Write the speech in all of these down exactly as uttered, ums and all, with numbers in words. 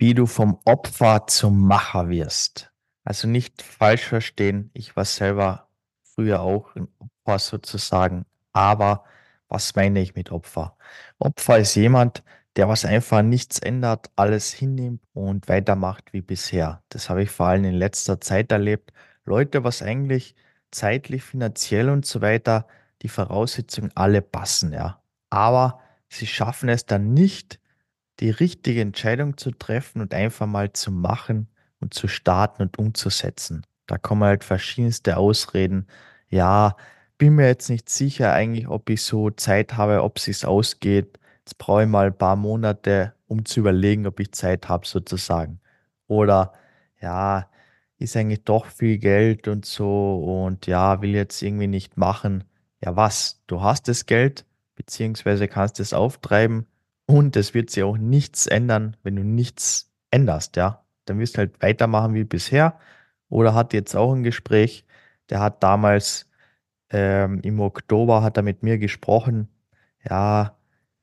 Wie du vom Opfer zum Macher wirst. Also nicht falsch verstehen, ich war selber früher auch 'n Opfer sozusagen, aber was meine ich mit Opfer? Opfer ist jemand, der was einfach nichts ändert, alles hinnimmt und weitermacht wie bisher. Das habe ich vor allem in letzter Zeit erlebt. Leute, was eigentlich zeitlich, finanziell und so weiter die Voraussetzungen alle passen, ja. Aber sie schaffen es dann nicht, die richtige Entscheidung zu treffen und einfach mal zu machen und zu starten und umzusetzen. Da kommen halt verschiedenste Ausreden. Ja, bin mir jetzt nicht sicher eigentlich, ob ich so Zeit habe, ob sich's ausgeht. Jetzt brauche ich mal ein paar Monate, um zu überlegen, ob ich Zeit habe sozusagen. Oder ja, ist eigentlich doch viel Geld und so und ja, will jetzt irgendwie nicht machen. Ja, was? Du hast das Geld, beziehungsweise kannst es auftreiben und es wird sich auch nichts ändern, wenn du nichts änderst, ja? Dann wirst du halt weitermachen wie bisher. Oder hatte jetzt auch ein Gespräch, der hat damals, ähm im Oktober hat er mit mir gesprochen. Ja,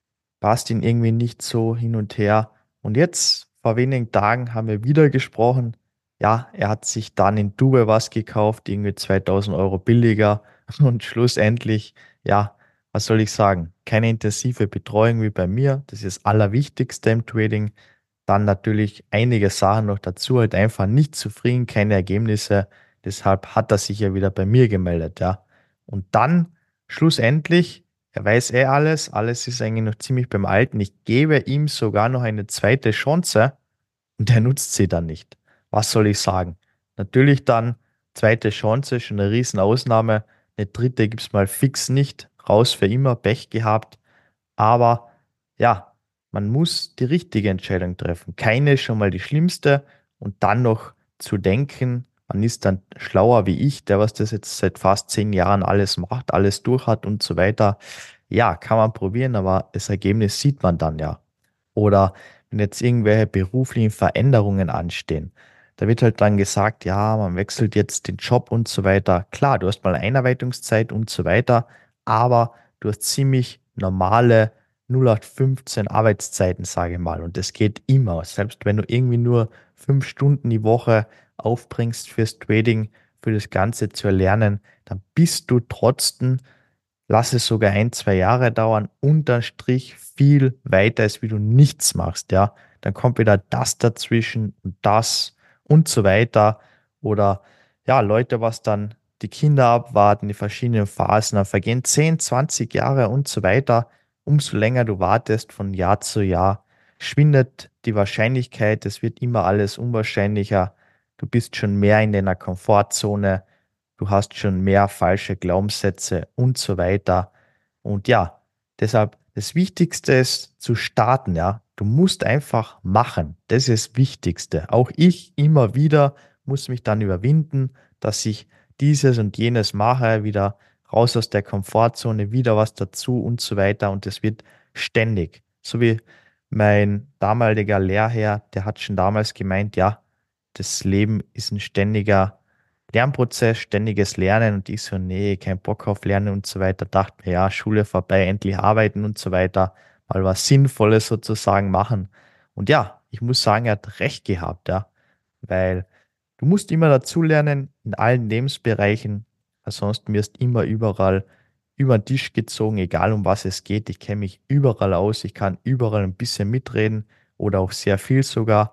passt ihn irgendwie nicht so hin und her. Und jetzt, vor wenigen Tagen, haben wir wieder gesprochen. Ja, er hat sich dann in Dubai was gekauft, irgendwie zweitausend Euro billiger. Und schlussendlich, ja, was soll ich sagen? Keine intensive Betreuung wie bei mir. Das ist das Allerwichtigste im Trading. Dann natürlich einige Sachen noch dazu, halt einfach nicht zufrieden, keine Ergebnisse. Deshalb hat er sich ja wieder bei mir gemeldet, ja. Und dann schlussendlich, er weiß eh alles, alles ist eigentlich noch ziemlich beim Alten. Ich gebe ihm sogar noch eine zweite Chance und er nutzt sie dann nicht. Was soll ich sagen? Natürlich dann zweite Chance, schon eine Riesenausnahme. Eine dritte gibt's mal fix nicht. Raus für immer, Pech gehabt. Aber ja, man muss die richtige Entscheidung treffen. Keine ist schon mal die schlimmste und dann noch zu denken, man ist dann schlauer wie ich, der was das jetzt seit fast zehn Jahren alles macht, alles durch hat und so weiter. Ja, kann man probieren, aber das Ergebnis sieht man dann ja. Oder wenn jetzt irgendwelche beruflichen Veränderungen anstehen, da wird halt dann gesagt, ja, man wechselt jetzt den Job und so weiter. Klar, du hast mal Einarbeitungszeit und so weiter, aber du hast ziemlich normale null acht fünfzehn Arbeitszeiten, sage ich mal. Und das geht immer. Selbst wenn du irgendwie nur fünf Stunden die Woche aufbringst fürs Trading, für das Ganze zu erlernen, dann bist du trotzdem, lass es sogar ein, zwei Jahre dauern, unterm Strich viel weiter, als wie du nichts machst, ja. Dann kommt wieder das dazwischen und das und so weiter. Oder ja, Leute, was dann die Kinder abwarten, die verschiedenen Phasen, dann vergehen zehn, zwanzig Jahre und so weiter. Umso länger du wartest von Jahr zu Jahr, schwindet die Wahrscheinlichkeit, es wird immer alles unwahrscheinlicher. Du bist schon mehr in deiner Komfortzone, du hast schon mehr falsche Glaubenssätze und so weiter. Und ja, deshalb das Wichtigste ist zu starten, ja. Du musst einfach machen. Das ist das Wichtigste. Auch ich immer wieder muss mich dann überwinden, dass ich dieses und jenes mache, wieder raus aus der Komfortzone, wieder was dazu und so weiter. Und es wird ständig. So wie mein damaliger Lehrherr, der hat schon damals gemeint, ja, das Leben ist ein ständiger Lernprozess, ständiges Lernen und ich so, nee, kein Bock auf Lernen und so weiter. Dachte mir, ja, Schule vorbei, endlich arbeiten und so weiter, mal was Sinnvolles sozusagen machen. Und ja, ich muss sagen, er hat recht gehabt, ja, weil du musst immer dazulernen in allen Lebensbereichen, ansonsten wirst immer überall über den Tisch gezogen, egal um was es geht. Ich kenne mich überall aus, ich kann überall ein bisschen mitreden oder auch sehr viel sogar.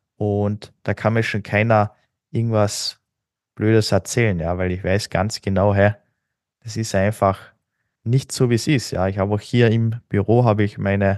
Und da kann mir schon keiner irgendwas Blödes erzählen, ja, weil ich weiß ganz genau, hä, das ist einfach nicht so, wie es ist, ja. Ich habe auch hier im Büro habe ich meine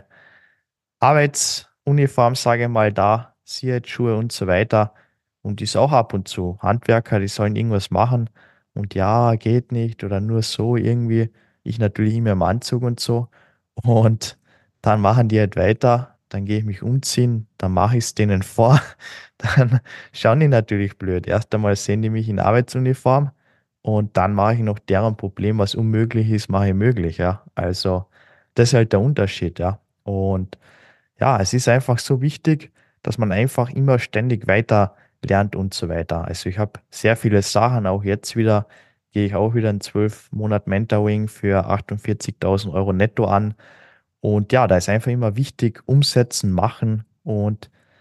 Arbeitsuniform, sage ich mal, da, Sicherheitsschuhe und so weiter. Und die ist auch ab und zu. Handwerker, die sollen irgendwas machen und ja, geht nicht oder nur so irgendwie. Ich natürlich immer im Anzug und so. Und dann machen die halt weiter. Dann gehe ich mich umziehen, dann mache ich es denen vor. Dann schauen die natürlich blöd. Erst einmal sehen die mich in Arbeitsuniform und dann mache ich noch deren Problem, was unmöglich ist, mache ich möglich, ja. Also, das ist halt der Unterschied, ja. Und ja, es ist einfach so wichtig, dass man einfach immer ständig weiter lernt und so weiter. Also ich habe sehr viele Sachen, auch jetzt wieder gehe ich auch wieder ein zwölf Monat Mentoring für achtundvierzigtausend Euro netto an. Und ja, da ist einfach immer wichtig, umsetzen, machen und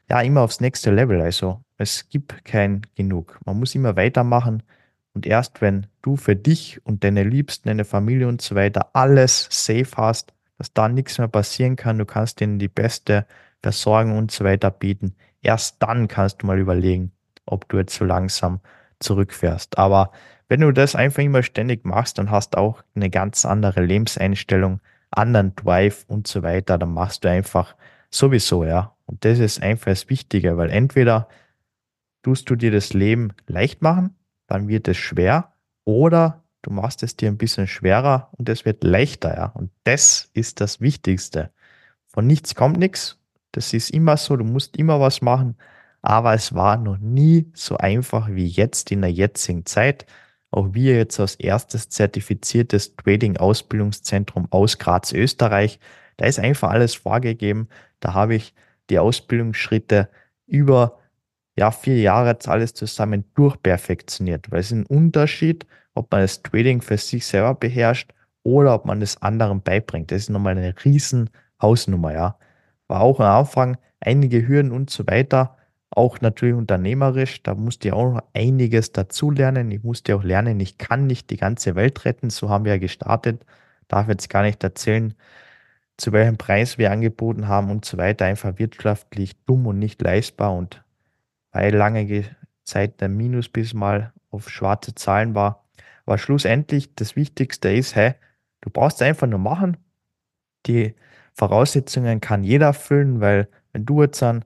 ja, immer aufs nächste Level. Also, es gibt kein Genug. Man muss immer weitermachen und erst wenn du für dich und deine Liebsten, deine Familie und so weiter alles safe hast, dass da nichts mehr passieren kann, du kannst denen die beste Versorgung und so weiter bieten, erst dann kannst du mal überlegen, ob du jetzt so langsam zurückfährst. Aber wenn du das einfach immer ständig machst, dann hast du auch eine ganz andere Lebenseinstellung, anderen Drive und so weiter. Dann machst du einfach sowieso, ja. Und das ist einfach das Wichtige, weil entweder tust du dir das Leben leicht machen, dann wird es schwer, oder du machst es dir ein bisschen schwerer und es wird leichter, ja. Und das ist das Wichtigste. Von nichts kommt nichts. Das ist immer so, du musst immer was machen. Aber es war noch nie so einfach wie jetzt in der jetzigen Zeit. Auch wir jetzt als erstes zertifiziertes Trading-Ausbildungszentrum aus Graz, Österreich. Da ist einfach alles vorgegeben. Da habe ich die Ausbildungsschritte über ja, vier Jahre jetzt alles zusammen durchperfektioniert. Weil es ist ein Unterschied, ob man das Trading für sich selber beherrscht oder ob man es anderen beibringt. Das ist nochmal eine riesen Hausnummer, ja. War auch am Anfang einige Hürden und so weiter. Auch natürlich unternehmerisch, da musste ich auch noch einiges dazulernen. Ich musste auch lernen, ich kann nicht die ganze Welt retten. So haben wir ja gestartet. Darf jetzt gar nicht erzählen, zu welchem Preis wir angeboten haben und so weiter. Einfach wirtschaftlich dumm und nicht leistbar und weil lange Ge- Zeit der Minus bis mal auf schwarze Zahlen war. Aber schlussendlich, das Wichtigste ist, hey, du brauchst einfach nur machen. Die Voraussetzungen kann jeder erfüllen, weil wenn du jetzt dann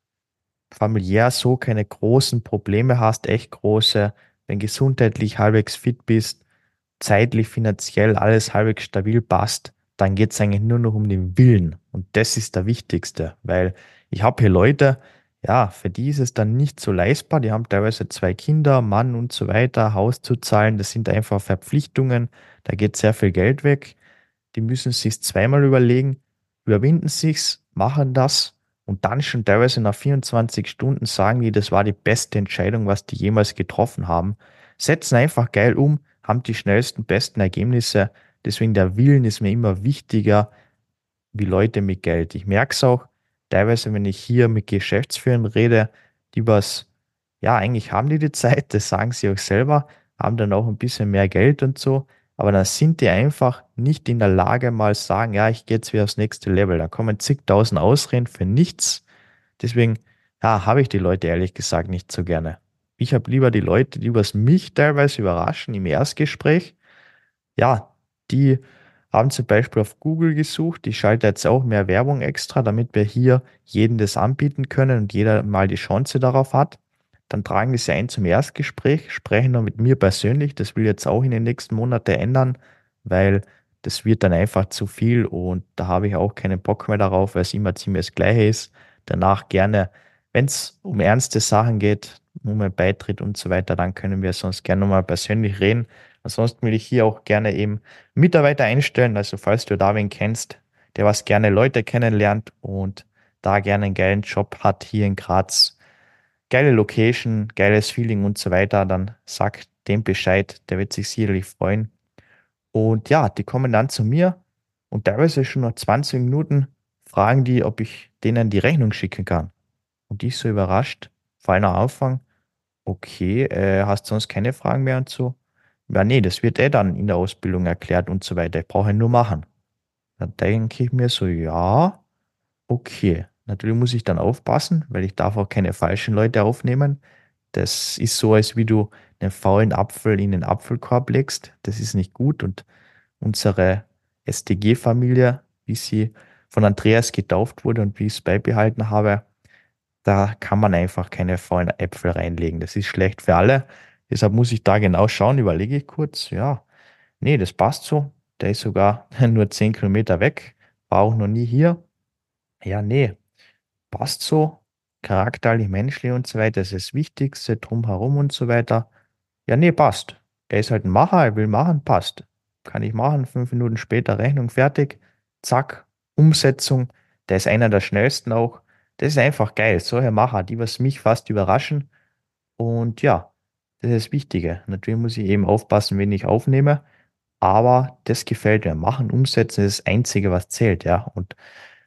familiär so keine großen Probleme hast, echt große, wenn gesundheitlich halbwegs fit bist, zeitlich, finanziell alles halbwegs stabil passt, dann geht es eigentlich nur noch um den Willen. Und das ist der wichtigste, weil ich habe hier Leute, ja, für die ist es dann nicht so leistbar. Die haben teilweise zwei Kinder, Mann und so weiter, Haus zu zahlen. Das sind einfach Verpflichtungen. Da geht sehr viel Geld weg. Die müssen sich zweimal überlegen, überwinden sich's, machen das und dann schon teilweise nach vierundzwanzig Stunden sagen die, das war die beste Entscheidung, was die jemals getroffen haben. Setzen einfach geil um, haben die schnellsten, besten Ergebnisse. Deswegen der Willen ist mir immer wichtiger wie Leute mit Geld. Ich merke es auch teilweise, wenn ich hier mit Geschäftsführern rede, die was, ja, eigentlich haben die die Zeit, das sagen sie auch selber, haben dann auch ein bisschen mehr Geld und so, aber dann sind die einfach nicht in der Lage, mal sagen, ja, ich gehe jetzt wieder aufs nächste Level. Da kommen zigtausend Ausreden für nichts. Deswegen, ja, habe ich die Leute ehrlich gesagt nicht so gerne. Ich habe lieber die Leute, die was mich teilweise überraschen im Erstgespräch, ja, die haben zum Beispiel auf Google gesucht. Ich schalte jetzt auch mehr Werbung extra, damit wir hier jedem das anbieten können und jeder mal die Chance darauf hat. Dann tragen die sie ein zum Erstgespräch, sprechen dann mit mir persönlich. Das will ich jetzt auch in den nächsten Monaten ändern, weil das wird dann einfach zu viel und da habe ich auch keinen Bock mehr darauf, weil es immer ziemlich das Gleiche ist. Danach gerne, wenn es um ernste Sachen geht, um einen Beitritt und so weiter, dann können wir sonst gerne nochmal persönlich reden. Ansonsten will ich hier auch gerne eben Mitarbeiter einstellen. Also falls du da wen kennst, der was gerne Leute kennenlernt und da gerne einen geilen Job hat hier in Graz, geile Location, geiles Feeling und so weiter, dann sag dem Bescheid. Der wird sich sicherlich freuen. Und ja, die kommen dann zu mir und teilweise schon nach zwanzig Minuten fragen die, ob ich denen die Rechnung schicken kann. Und ich so überrascht, vor allem am Anfang, okay, äh, hast sonst keine Fragen mehr und so? Ja, nee, das wird eh dann in der Ausbildung erklärt und so weiter. Ich brauche ihn nur machen. Dann denke ich mir so, ja, okay. Natürlich muss ich dann aufpassen, weil ich darf auch keine falschen Leute aufnehmen. Das ist so, als wie du einen faulen Apfel in den Apfelkorb legst. Das ist nicht gut. Und unsere S D G-Familie, wie sie von Andreas getauft wurde und wie ich es beibehalten habe, da kann man einfach keine faulen Äpfel reinlegen. Das ist schlecht für alle. Deshalb muss ich da genau schauen, überlege ich kurz. Ja, nee, das passt so. Der ist sogar nur zehn Kilometer weg, war auch noch nie hier. Ja, nee, passt so. Charakterlich, menschlich und so weiter, das ist das Wichtigste, drumherum und so weiter. Ja, nee, passt. Er ist halt ein Macher, er will machen, passt. Kann ich machen, fünf Minuten später Rechnung fertig. Zack, Umsetzung. Der ist einer der schnellsten auch. Das ist einfach geil. Solche Macher, die was mich fast überraschen. Und ja, das ist das Wichtige. Natürlich muss ich eben aufpassen, wen ich aufnehme. Aber das gefällt mir. Machen, umsetzen ist das Einzige, was zählt, ja. Und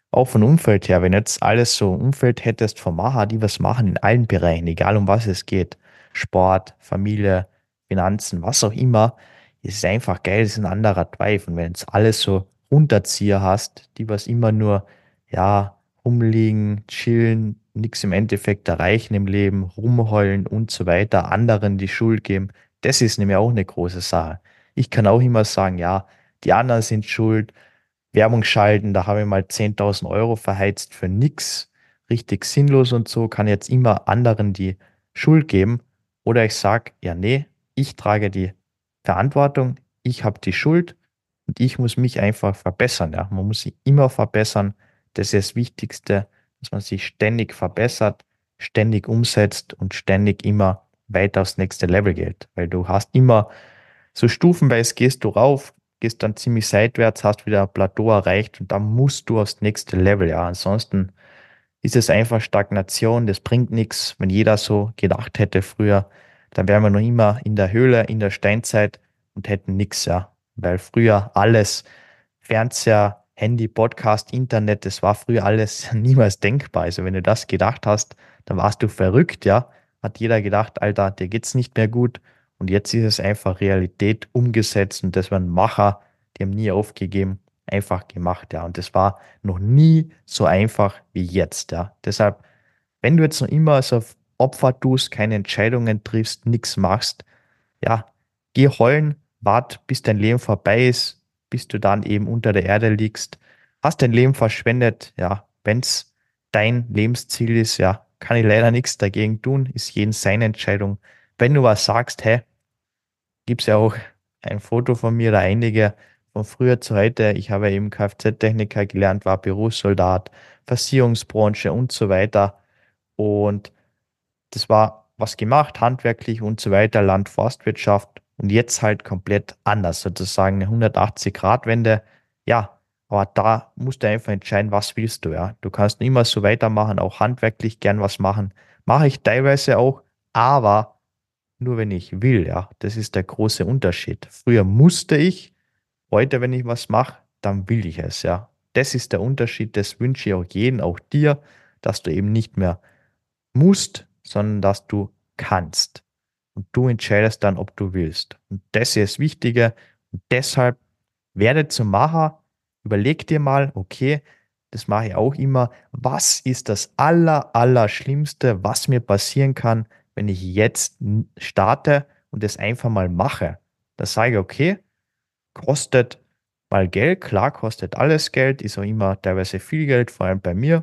Auch von Umfeld her, wenn jetzt alles so ein Umfeld hättest von Macher, die was machen in allen Bereichen, egal um was es geht, Sport, Familie, Finanzen, was auch immer, ist es einfach geil, es ist ein anderer Drive. Und wenn jetzt alles so Runterzieher hast, die was immer nur, ja, rumliegen, chillen, nichts im Endeffekt erreichen im Leben, rumheulen und so weiter, anderen die Schuld geben, das ist nämlich auch eine große Sache. Ich kann auch immer sagen, ja, die anderen sind schuld, Werbung schalten, da habe ich mal zehntausend Euro verheizt für nix, richtig sinnlos und so, kann jetzt immer anderen die Schuld geben. Oder ich sage, ja, nee, ich trage die Verantwortung, ich habe die Schuld und ich muss mich einfach verbessern. Ja. Man muss sich immer verbessern. Das ist das Wichtigste, dass man sich ständig verbessert, ständig umsetzt und ständig immer weiter aufs nächste Level geht. Weil du hast immer so stufenweise gehst du rauf, gehst dann ziemlich seitwärts, hast wieder ein Plateau erreicht und dann musst du aufs nächste Level. Ja, ansonsten ist es einfach Stagnation, das bringt nichts. Wenn jeder so gedacht hätte früher, dann wären wir noch immer in der Höhle, in der Steinzeit und hätten nichts, ja. Weil früher alles, Fernseher, Handy, Podcast, Internet, das war früher alles niemals denkbar. Also wenn du das gedacht hast, dann warst du verrückt, ja. Hat jeder gedacht, Alter, dir geht's nicht mehr gut. Und jetzt ist es einfach Realität umgesetzt und das waren Macher, die haben nie aufgegeben, einfach gemacht, ja. Und das war noch nie so einfach wie jetzt, ja. Deshalb, wenn du jetzt noch immer so auf Opfer tust, keine Entscheidungen triffst, nichts machst, ja, geh heulen, wart, bis dein Leben vorbei ist, bis du dann eben unter der Erde liegst, hast dein Leben verschwendet, ja, wenn's dein Lebensziel ist, ja, kann ich leider nichts dagegen tun, ist jeden seine Entscheidung. Wenn du was sagst, hä, gibt's ja auch ein Foto von mir oder einige von früher zu heute. Ich habe eben Kfz-Techniker gelernt, war Berufssoldat, Versicherungsbranche und so weiter. Und das war was gemacht, handwerklich und so weiter, Land, Forstwirtschaft und jetzt halt komplett anders, sozusagen eine hundertachtzig-Grad-Wende. Ja, aber da musst du einfach entscheiden, was willst du, ja. Du kannst immer so weitermachen, auch handwerklich gern was machen. Mache ich teilweise auch, aber nur wenn ich will, ja. Das ist der große Unterschied. Früher musste ich, heute, wenn ich was mache, dann will ich es, ja. Das ist der Unterschied, das wünsche ich auch jedem, auch dir, dass du eben nicht mehr musst, sondern dass du kannst. Und du entscheidest dann, ob du willst. Und das ist das Wichtige. Und deshalb werde zum Macher, überleg dir mal, okay, das mache ich auch immer, was ist das aller, aller Schlimmste, was mir passieren kann, wenn ich jetzt n- starte und das einfach mal mache. Da sage ich, okay, kostet mal Geld, klar, kostet alles Geld, ist auch immer teilweise viel Geld, vor allem bei mir.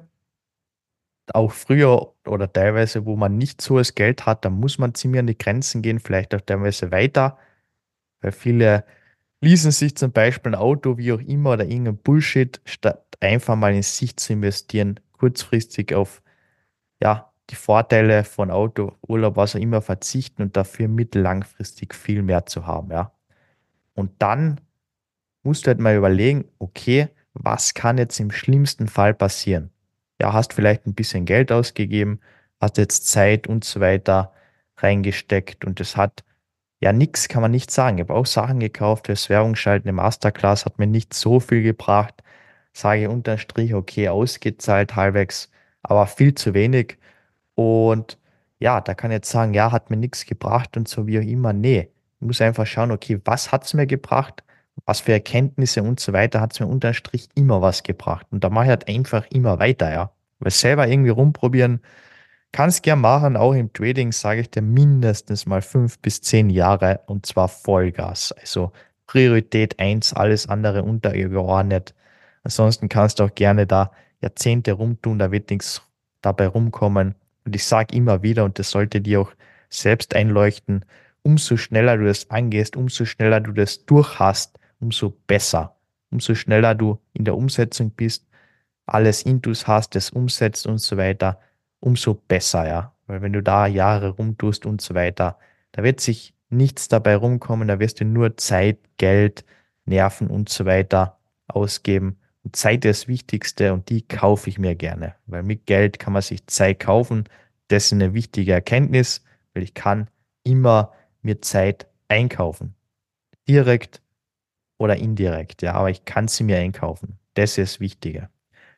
Auch früher oder teilweise, wo man nicht so das Geld hat, da muss man ziemlich an die Grenzen gehen, vielleicht auch teilweise weiter, weil viele leasen sich zum Beispiel ein Auto, wie auch immer, oder irgendein Bullshit, statt einfach mal in sich zu investieren, kurzfristig auf, ja, die Vorteile von Auto, Urlaub, was auch immer verzichten und dafür mittellangfristig viel mehr zu haben, ja. Und dann musst du halt mal überlegen, okay, was kann jetzt im schlimmsten Fall passieren? Ja, hast vielleicht ein bisschen Geld ausgegeben, hast jetzt Zeit und so weiter reingesteckt und es hat ja nix, kann man nicht sagen. Ich habe auch Sachen gekauft fürs Werbungsschalten. Eine Masterclass hat mir nicht so viel gebracht. Sage unterm Strich, okay, ausgezahlt halbwegs, aber viel zu wenig. Und ja, da kann ich jetzt sagen, ja, hat mir nichts gebracht und so wie auch immer. Nee, ich muss einfach schauen, okay, was hat es mir gebracht? Was für Erkenntnisse und so weiter hat es mir unterm Strich immer was gebracht. Und da mache ich halt einfach immer weiter, ja. Weil selber irgendwie rumprobieren, kannst gern machen, auch im Trading sage ich dir mindestens mal fünf bis zehn Jahre und zwar Vollgas. Also Priorität eins, alles andere untergeordnet. Ansonsten kannst du auch gerne da Jahrzehnte rumtun, da wird nichts dabei rumkommen. Und ich sage immer wieder, und das sollte dir auch selbst einleuchten, umso schneller du das angehst, umso schneller du das durch hast, umso besser. Umso schneller du in der Umsetzung bist, alles Intus hast, das umsetzt und so weiter, umso besser, ja. Weil wenn du da Jahre rumtust und so weiter, da wird sich nichts dabei rumkommen, da wirst du nur Zeit, Geld, Nerven und so weiter ausgeben. Und Zeit ist das Wichtigste und die kaufe ich mir gerne, weil mit Geld kann man sich Zeit kaufen. Das ist eine wichtige Erkenntnis, weil ich kann immer mir Zeit einkaufen. Direkt oder indirekt, ja, aber ich kann sie mir einkaufen. Das ist das Wichtige.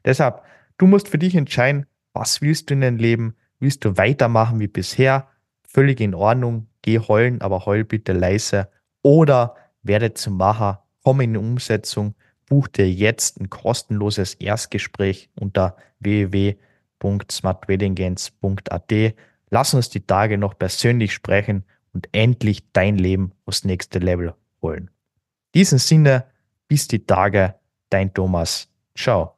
Deshalb, du musst für dich entscheiden, was willst du in deinem Leben? Willst du weitermachen wie bisher? Völlig in Ordnung. Geh heulen, aber heul bitte leise. Oder werde zum Macher, komm in die Umsetzung, buch dir jetzt ein kostenloses Erstgespräch unter w w w punkt smartweddinggains punkt a t. Lass uns die Tage noch persönlich sprechen und endlich dein Leben aufs nächste Level holen. In diesem Sinne, bis die Tage, dein Thomas. Ciao.